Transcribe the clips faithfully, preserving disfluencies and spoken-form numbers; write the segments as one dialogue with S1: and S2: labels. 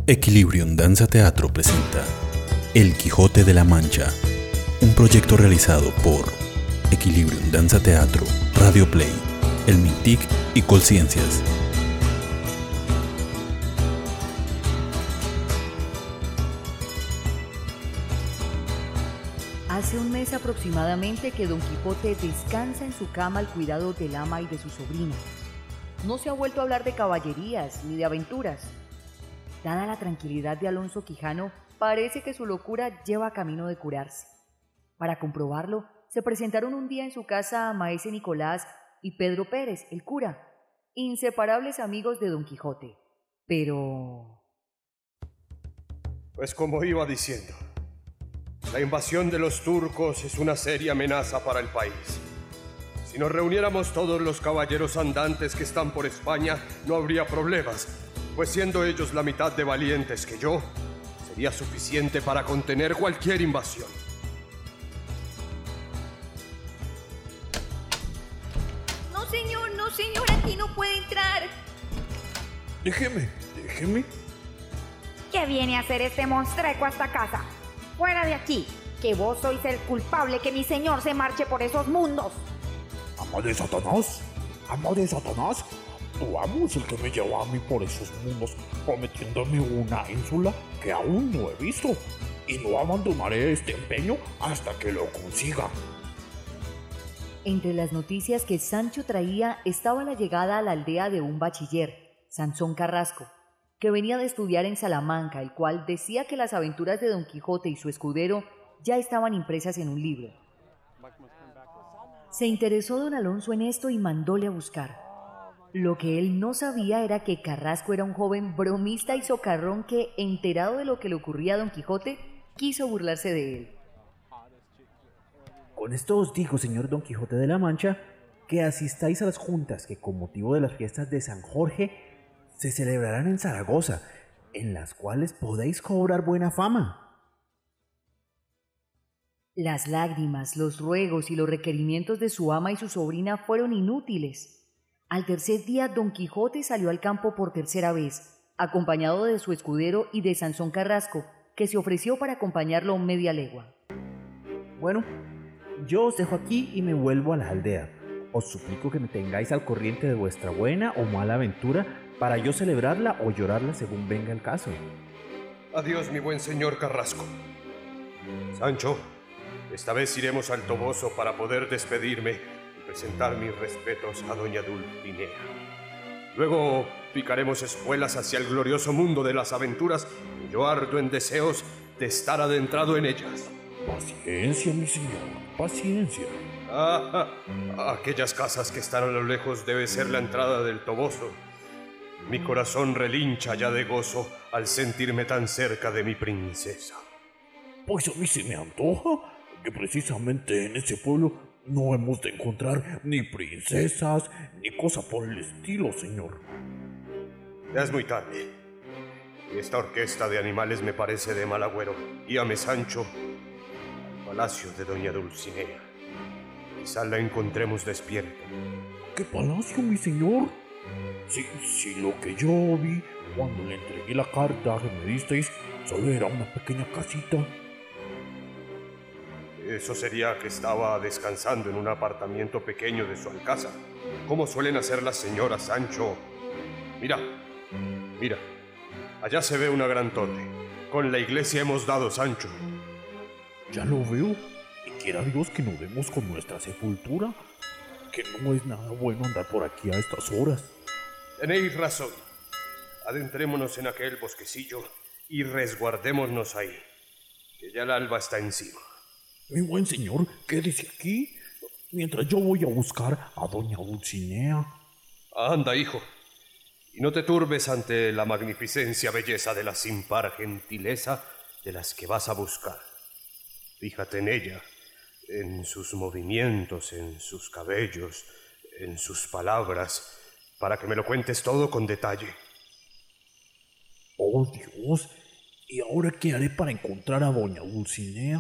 S1: Equilibrium Danza Teatro presenta El Quijote de la Mancha, un proyecto realizado por Equilibrium Danza Teatro, Radio Play, El Mintic y Colciencias.
S2: Hace un mes aproximadamente que Don Quijote descansa en su cama al cuidado del ama y de su sobrina. No se ha vuelto a hablar de caballerías ni de aventuras. Dada la tranquilidad de Alonso Quijano, parece que su locura lleva camino de curarse. Para comprobarlo, se presentaron un día en su casa Maese Nicolás y Pedro Pérez, el cura, inseparables amigos de Don Quijote. Pero...
S3: Pues como iba diciendo, la invasión de los turcos es una seria amenaza para el país. Si nos reuniéramos todos los caballeros andantes que están por España, no habría problemas, pues siendo ellos la mitad de valientes que yo, sería suficiente para contener cualquier invasión.
S4: No, señor, no, señor, aquí no puede entrar.
S5: Déjeme, déjeme.
S6: ¿Qué viene a hacer este monstrueco a esta casa? ¡Fuera de aquí! Que vos sois el culpable que mi señor se marche por esos mundos.
S5: ¿Amo de Satanás? ¿Amo de Satanás? Tu amo es el que me llevó a mí por esos mundos, prometiéndome una ínsula que aún no he visto. Y no abandonaré este empeño hasta que lo consiga.
S2: Entre las noticias que Sancho traía estaba la llegada a la aldea de un bachiller, Sansón Carrasco, que venía de estudiar en Salamanca, el cual decía que las aventuras de Don Quijote y su escudero ya estaban impresas en un libro. Se interesó don Alonso en esto y mandóle a buscar. Lo que él no sabía era que Carrasco era un joven bromista y socarrón que, enterado de lo que le ocurría a Don Quijote, quiso burlarse de él.
S7: Con esto os digo, señor Don Quijote de la Mancha, que asistáis a las juntas que con motivo de las fiestas de San Jorge se celebrarán en Zaragoza, en las cuales podéis cobrar buena fama.
S2: Las lágrimas, los ruegos y los requerimientos de su ama y su sobrina fueron inútiles. Al tercer día, Don Quijote salió al campo por tercera vez, acompañado de su escudero y de Sansón Carrasco, que se ofreció para acompañarlo media legua.
S7: Bueno, yo os dejo aquí y me vuelvo a la aldea. Os suplico que me tengáis al corriente de vuestra buena o mala aventura para yo celebrarla o llorarla según venga el caso.
S3: Adiós, mi buen señor Carrasco. Sancho, esta vez iremos al Toboso para poder despedirme y presentar mis respetos a doña Dulcinea. Luego picaremos espuelas hacia el glorioso mundo de las aventuras y yo ardo en deseos de estar adentrado en ellas.
S5: Paciencia, mi señor, paciencia.
S3: Ah, aquellas casas que están a lo lejos debe ser la entrada del Toboso. Mi corazón relincha ya de gozo al sentirme tan cerca de mi princesa.
S5: Pues a mí se me antoja que precisamente en ese pueblo no hemos de encontrar ni princesas ni cosa por el estilo, señor.
S3: Ya es muy tarde. Y esta orquesta de animales me parece de mal agüero. Guíame, Sancho, al palacio de doña Dulcinea. Quizá la encontremos despierta.
S5: ¿Qué palacio, mi señor? Si, si lo que yo vi cuando le entregué la carta que me disteis solo era una pequeña casita.
S3: Eso sería que estaba descansando en un apartamento pequeño de su alcázar, como suelen hacer las señoras, Sancho. Mira, mira, allá se ve una gran torre. Con la iglesia hemos dado, Sancho.
S5: Ya lo veo, y quiera Dios que nos demos con nuestra sepultura, que no es nada bueno andar por aquí a estas horas.
S3: Tenéis razón. Adentrémonos en aquel bosquecillo y resguardémonos ahí, que ya el alba está encima.
S5: Mi buen señor, quédese aquí, mientras yo voy a buscar a doña Dulcinea.
S3: Anda, hijo, y no te turbes ante la magnificencia belleza de la sin par gentileza de las que vas a buscar. Fíjate en ella, en sus movimientos, en sus cabellos, en sus palabras, para que me lo cuentes todo con detalle.
S5: Oh, Dios, ¿y ahora qué haré para encontrar a doña Dulcinea?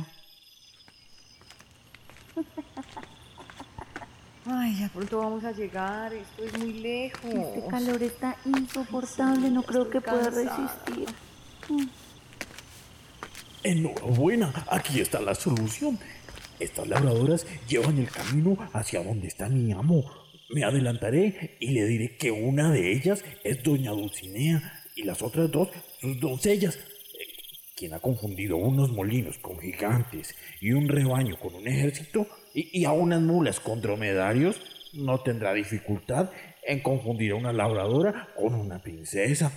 S2: Ay, ya pronto vamos a llegar, esto es muy lejos.
S4: Este calor está insoportable, no creo que pueda resistir.
S5: Enhorabuena, aquí está la solución. Estas labradoras llevan el camino hacia donde está mi amo. Me adelantaré y le diré que una de ellas es doña Dulcinea y las otras dos sus doncellas. Quien ha confundido unos molinos con gigantes y un rebaño con un ejército y, y a unas mulas con dromedarios, no tendrá dificultad en confundir a una labradora con una princesa.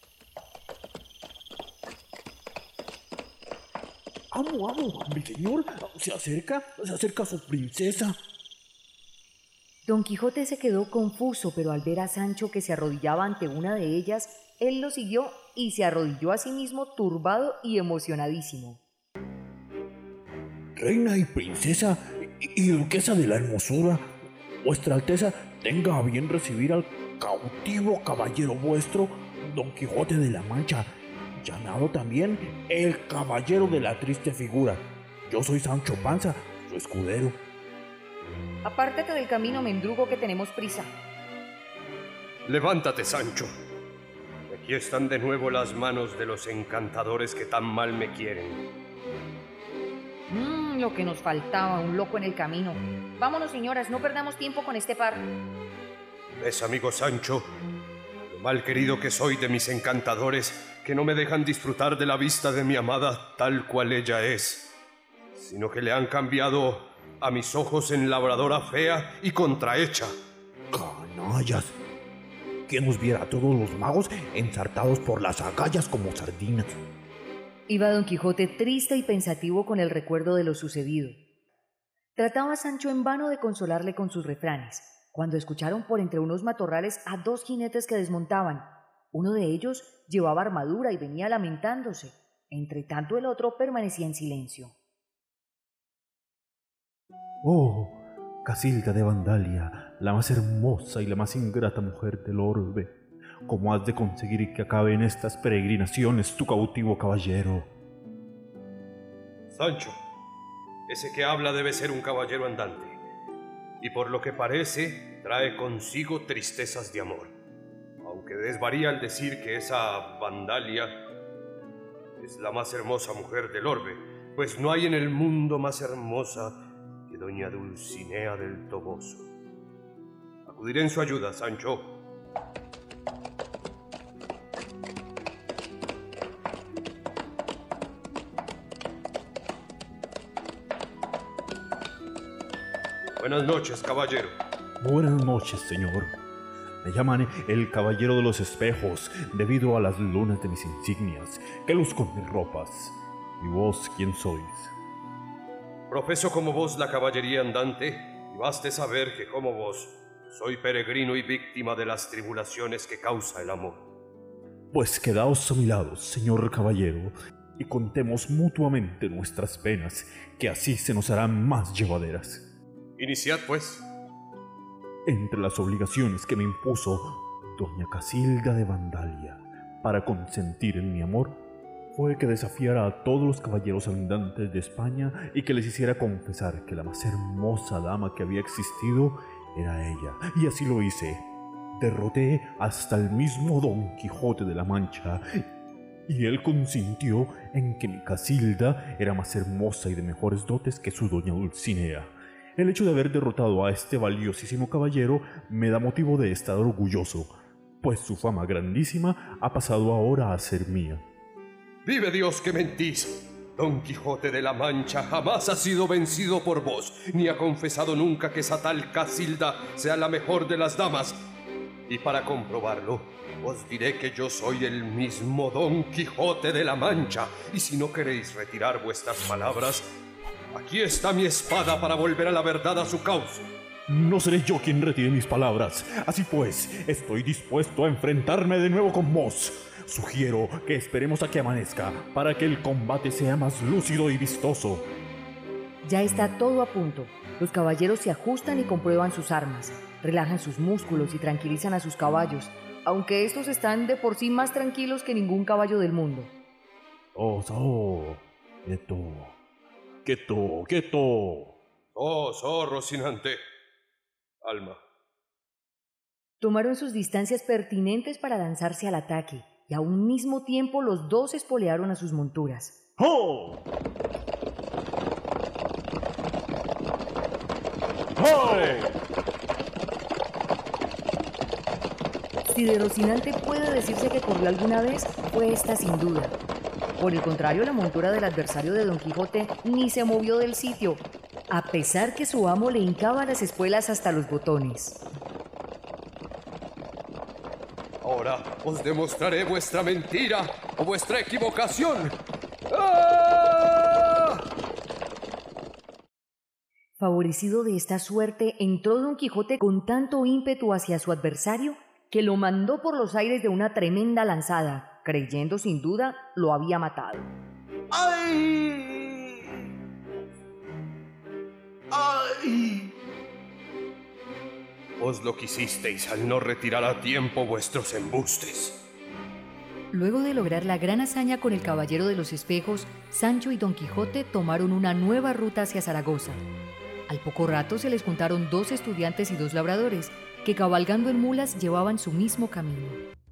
S5: Amo, amo, mi señor, se acerca, se acerca su princesa.
S2: Don Quijote se quedó confuso, pero al ver a Sancho que se arrodillaba ante una de ellas, él lo siguió y se arrodilló a sí mismo turbado y emocionadísimo.
S5: Reina y princesa y, y duquesa de la hermosura, vuestra alteza tenga a bien recibir al cautivo caballero vuestro, Don Quijote de la Mancha, llamado también el caballero de la triste figura. Yo soy Sancho Panza, su escudero.
S2: Apártate del camino, mendrugo, que tenemos prisa.
S3: Levántate, Sancho. Aquí están de nuevo las manos de los encantadores que tan mal me quieren.
S2: Mmm, lo que nos faltaba, un loco en el camino. Vámonos, señoras, no perdamos tiempo con este par.
S3: ¿Ves, amigo Sancho? Lo mal querido que soy de mis encantadores, que no me dejan disfrutar de la vista de mi amada tal cual ella es, sino que le han cambiado a mis ojos en labradora fea y contrahecha.
S5: ¡Canallas! ¿Quién nos viera a todos los magos ensartados por las agallas como sardinas?
S2: Iba Don Quijote triste y pensativo con el recuerdo de lo sucedido. Trataba Sancho en vano de consolarle con sus refranes, cuando escucharon por entre unos matorrales a dos jinetes que desmontaban. Uno de ellos llevaba armadura y venía lamentándose. Entre tanto el otro permanecía en silencio.
S7: Oh, Casilda de Vandalia, la más hermosa y la más ingrata mujer del orbe, ¿cómo has de conseguir que acabe en estas peregrinaciones tu cautivo caballero?
S3: Sancho, ese que habla debe ser un caballero andante, y por lo que parece trae consigo tristezas de amor, aunque desvaría al decir que esa Vandalia es la más hermosa mujer del orbe, pues no hay en el mundo más hermosa que doña Dulcinea del Toboso. Acudiré en su ayuda, Sancho. Buenas noches, caballero.
S7: Buenas noches, señor. Me llaman el Caballero de los Espejos debido a las lunas de mis insignias que luzco en mis ropas. ¿Y vos quién sois?
S3: Profeso como vos la caballería andante, y baste saber que como vos soy peregrino y víctima de las tribulaciones que causa el amor.
S7: Pues quedaos a mi lado, señor caballero, y contemos mutuamente nuestras penas, que así se nos harán más llevaderas.
S3: Iniciad, pues.
S7: Entre las obligaciones que me impuso doña Casilda de Vandalia para consentir en mi amor, fue que desafiara a todos los caballeros andantes de España y que les hiciera confesar que la más hermosa dama que había existido era ella. Y así lo hice. Derroté hasta el mismo Don Quijote de la Mancha, y él consintió en que mi Casilda era más hermosa y de mejores dotes que su doña Dulcinea. El hecho de haber derrotado a este valiosísimo caballero me da motivo de estar orgulloso, pues su fama grandísima ha pasado ahora a ser mía.
S3: ¡Vive Dios que mentís! Don Quijote de la Mancha jamás ha sido vencido por vos, ni ha confesado nunca que esa tal Casilda sea la mejor de las damas. Y para comprobarlo, os diré que yo soy el mismo Don Quijote de la Mancha, y si no queréis retirar vuestras palabras, aquí está mi espada para volver a la verdad a su causa.
S7: No seré yo quien retire mis palabras. Así pues, estoy dispuesto a enfrentarme de nuevo con vos. Sugiero que esperemos a que amanezca para que el combate sea más lúcido y vistoso.
S2: Ya está todo a punto. Los caballeros se ajustan y comprueban sus armas, relajan sus músculos y tranquilizan a sus caballos, aunque estos están de por sí más tranquilos que ningún caballo del mundo.
S7: Oh, so, quieto, quieto, quieto.
S3: Oh, oh, Rocinante. Alma.
S2: Tomaron sus distancias pertinentes para lanzarse al ataque, y a un mismo tiempo los dos espolearon a sus monturas.
S5: ¡Oh! ¡Oh!
S2: Si de Rocinante puede decirse que corrió alguna vez, fue esta sin duda. Por el contrario, la montura del adversario de Don Quijote ni se movió del sitio, a pesar que su amo le hincaba las espuelas hasta los botones.
S3: Ahora os demostraré vuestra mentira o vuestra equivocación. ¡Ah!
S2: Favorecido de esta suerte, entró Don Quijote con tanto ímpetu hacia su adversario que lo mandó por los aires de una tremenda lanzada, creyendo sin duda lo había matado.
S3: ¡Ay! ¡Ay! Os lo quisisteis al no retirar a tiempo vuestros embustes.
S2: Luego de lograr la gran hazaña con el Caballero de los Espejos, Sancho y Don Quijote tomaron una nueva ruta hacia Zaragoza. Al poco rato se les juntaron dos estudiantes y dos labradores, que cabalgando en mulas llevaban su mismo camino.